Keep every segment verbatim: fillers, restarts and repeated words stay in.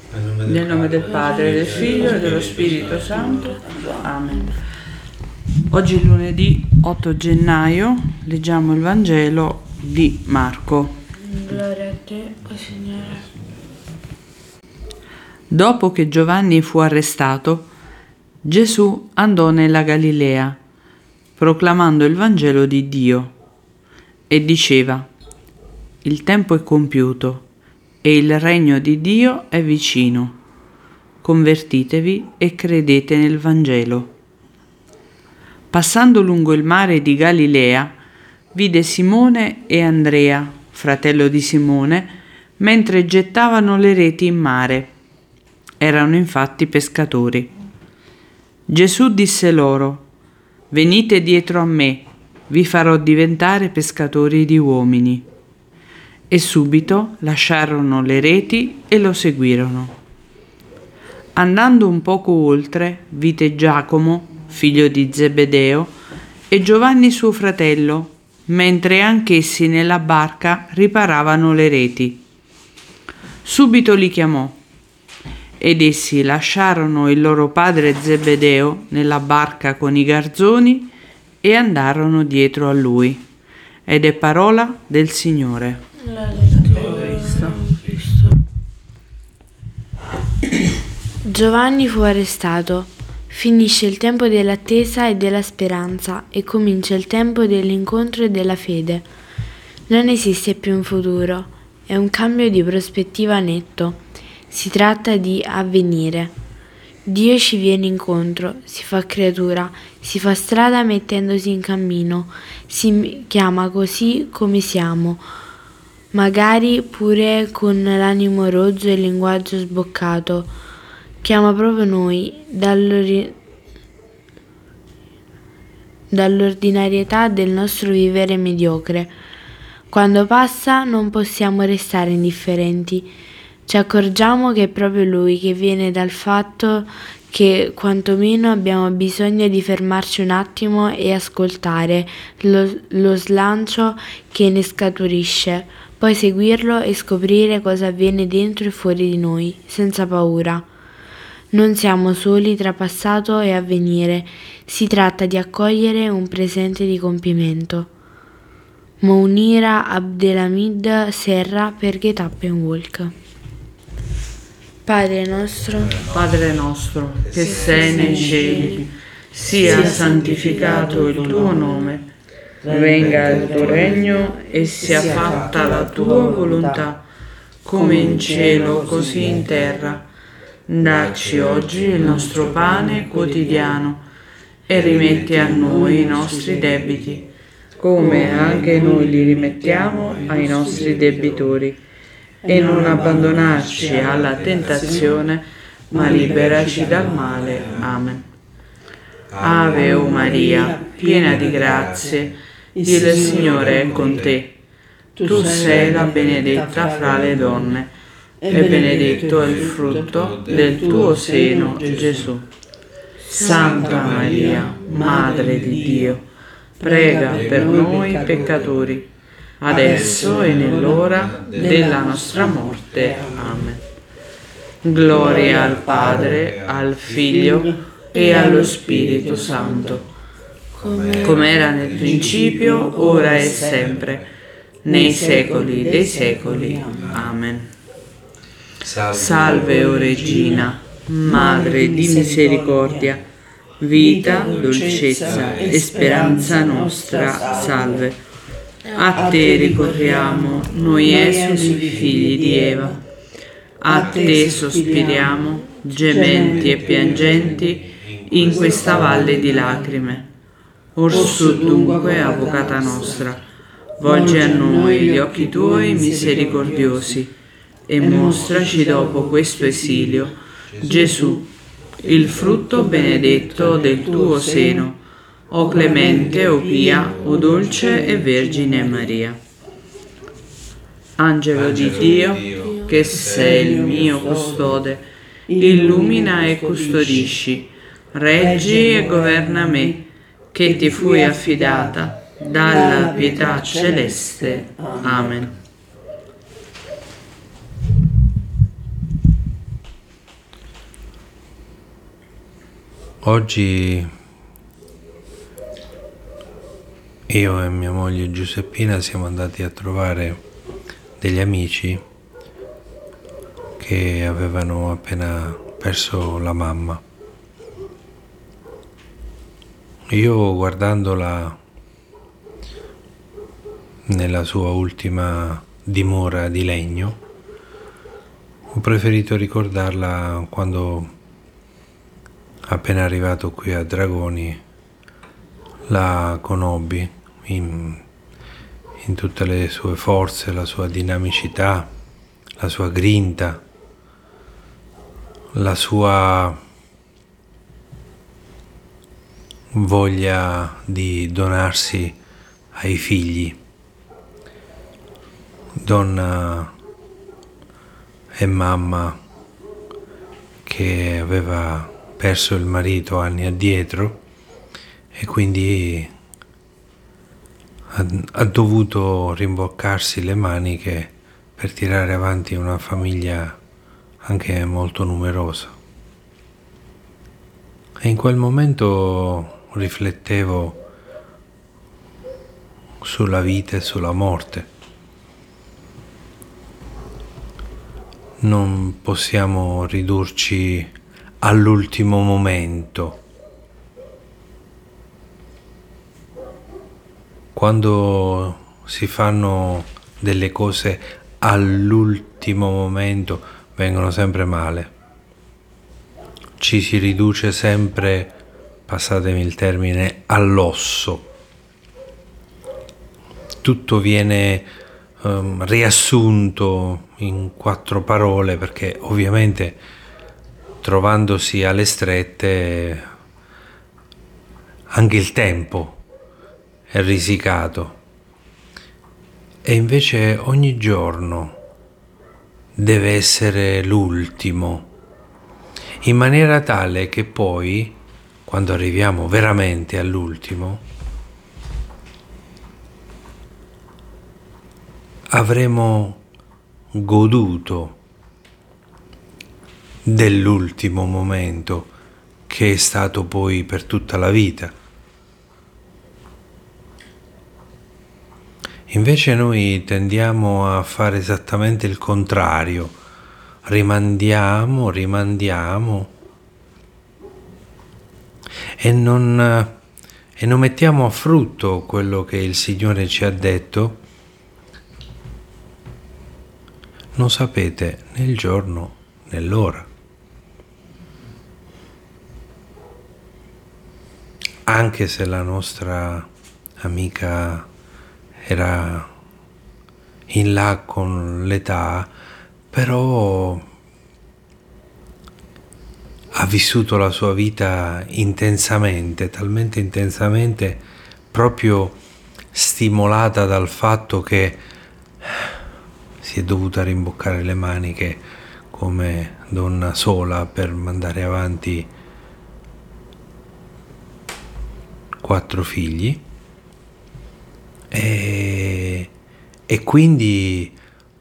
Nel nome del Padre, del Figlio e dello Spirito Santo. Amen. Oggi è lunedì otto gennaio, leggiamo il Vangelo di Marco. Gloria a te, o Signore. Dopo che Giovanni fu arrestato, Gesù andò nella Galilea, proclamando il Vangelo di Dio, e diceva: il tempo è compiuto e il regno di Dio è vicino. Convertitevi e credete nel Vangelo. Passando lungo il mare di Galilea, vide Simone e Andrea, fratello di Simone, mentre gettavano le reti in mare. Erano infatti pescatori. Gesù disse loro: venite dietro a me, vi farò diventare pescatori di uomini. E subito lasciarono le reti e lo seguirono. Andando un poco oltre, vide Giacomo, figlio di Zebedeo, e Giovanni suo fratello, mentre anch'essi nella barca riparavano le reti. Subito li chiamò, ed essi lasciarono il loro padre Zebedeo nella barca con i garzoni e andarono dietro a lui. Ed è parola del Signore. Giovanni fu arrestato. Finisce il tempo dell'attesa e della speranza e comincia il tempo dell'incontro e della fede. Non esiste più un futuro, è un cambio di prospettiva netto. Si tratta di avvenire. Dio ci viene incontro, si fa creatura, si fa strada mettendosi in cammino, si chiama così come siamo, magari pure con l'animo rozzo e il linguaggio sboccato. Chiama proprio noi dall'ori- dall'ordinarietà del nostro vivere mediocre. Quando passa non possiamo restare indifferenti. Ci accorgiamo che è proprio Lui che viene dal fatto che quantomeno abbiamo bisogno di fermarci un attimo e ascoltare lo, lo slancio che ne scaturisce, poi seguirlo e scoprire cosa avviene dentro e fuori di noi, senza paura. Non siamo soli tra passato e avvenire, si tratta di accogliere un presente di compimento. Mounira Abdelhamid Serra per Get Up and Walk. Padre nostro, Padre nostro, che sei nei cieli, sia santificato il tuo nome, venga il tuo regno e sia fatta la tua volontà, come in cielo così in terra. Dacci oggi il nostro pane quotidiano e rimetti a noi i nostri debiti, come anche noi li rimettiamo ai nostri debitori. E non abbandonarci alla tentazione, ma liberaci dal male. Amen. Ave o Maria, piena di grazie, il Signore è con te. Tu sei la benedetta fra le donne, e benedetto è il frutto del tuo seno, Gesù. Santa Maria, Madre di Dio, prega per noi peccatori, adesso e nell'ora della nostra morte. Amen. Gloria al Padre, al Figlio e allo Spirito Santo, come era nel principio, ora e sempre, nei secoli dei secoli. Amen. Salve, o Regina, Madre di misericordia, vita, dolcezza e speranza nostra, salve. A te ricorriamo, noi esuli figli di Eva. A te sospiriamo, gementi e piangenti, in questa valle di lacrime. Orsù dunque, avvocata nostra, volgi a noi gli occhi tuoi misericordiosi, e mostraci dopo questo esilio Gesù, il frutto benedetto del tuo seno, o clemente, o pia, o dolce e vergine Maria. Angelo di Dio, che sei il mio custode, illumina e custodisci, reggi e governa me, che ti fui affidata dalla pietà celeste. Amen. Oggi io e mia moglie Giuseppina siamo andati a trovare degli amici che avevano appena perso la mamma. Io, guardandola nella sua ultima dimora di legno, ho preferito ricordarla quando, appena arrivato qui a Dragoni, la conobbi in, in tutte le sue forze, la sua dinamicità, la sua grinta, la sua voglia di donarsi ai figli. Donna e mamma che aveva perso il marito anni addietro e quindi ha, ha dovuto rimboccarsi le maniche per tirare avanti una famiglia anche molto numerosa. E in quel momento riflettevo sulla vita e sulla morte. Non possiamo ridurci all'ultimo momento. Quando si fanno delle cose all'ultimo momento vengono sempre male. Ci si riduce sempre, passatemi il termine, all'osso. Tutto viene um, riassunto in quattro parole perché ovviamente trovandosi alle strette anche il tempo è risicato e invece ogni giorno deve essere l'ultimo, in maniera tale che poi, quando arriviamo veramente all'ultimo, avremo goduto dell'ultimo momento che è stato poi per tutta la vita. Invece noi tendiamo a fare esattamente il contrario, rimandiamo, rimandiamo e non, e non mettiamo a frutto quello che il Signore ci ha detto. Non sapete né il giorno né l'ora. Anche se la nostra amica era in là con l'età, però ha vissuto la sua vita intensamente, talmente intensamente, proprio stimolata dal fatto che si è dovuta rimboccare le maniche come donna sola per mandare avanti quattro figli e, e quindi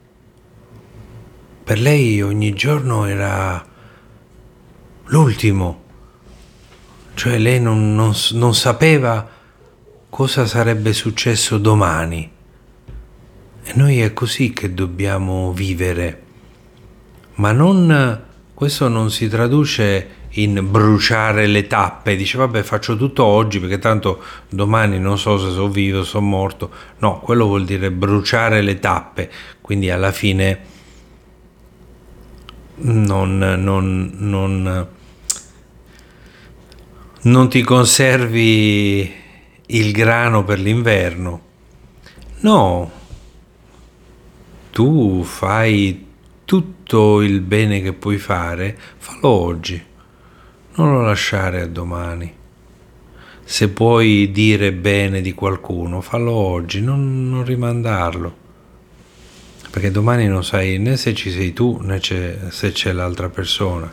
per lei ogni giorno era l'ultimo, cioè lei non, non, non sapeva cosa sarebbe successo domani. E noi è così che dobbiamo vivere, ma non, questo non si traduce in bruciare le tappe, dice vabbè faccio tutto oggi perché tanto domani non so se sono vivo o sono morto. No, quello vuol dire bruciare le tappe, quindi alla fine non, non, non, non ti conservi il grano per l'inverno. No, tu fai tutto il bene che puoi fare, fallo oggi, non lo lasciare a domani. Se puoi dire bene di qualcuno, fallo oggi, non, non rimandarlo, perché domani non sai né se ci sei tu né c'è, se c'è l'altra persona.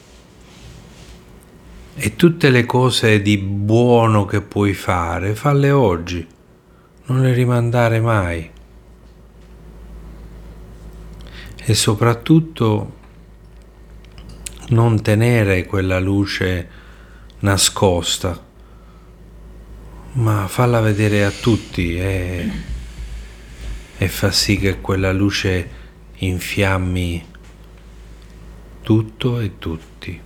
E tutte le cose di buono che puoi fare, falle oggi, non le rimandare mai. E soprattutto non tenere quella luce nascosta, ma falla vedere a tutti e, e fa sì che quella luce infiammi tutto e tutti.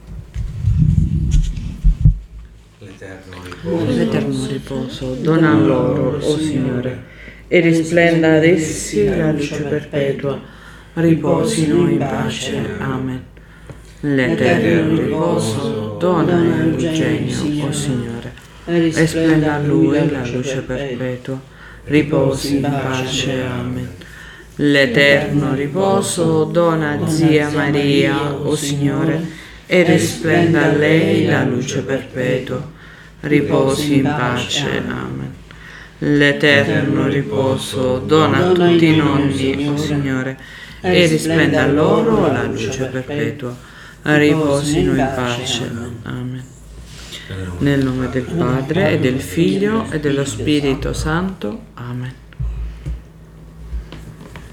L'eterno riposo, L'eterno riposo dona loro, o Signore, e risplenda ad essi la luce perpetua. Riposino in pace. Amen. L'eterno riposo dona a Eugenio, o Signore, e risplenda a lui la luce perpetua. Riposi in pace. Amen. L'eterno riposo dona a zia Maria, o Signore, e risplenda a lei la luce perpetua. Riposi in pace. Amen. L'eterno riposo dona a tutti i nonni, o Signore, e risplenda a loro la luce perpetua. Riposino in pace. Amen. Nel nome del Padre, e del Figlio, e dello Spirito Santo. Amen.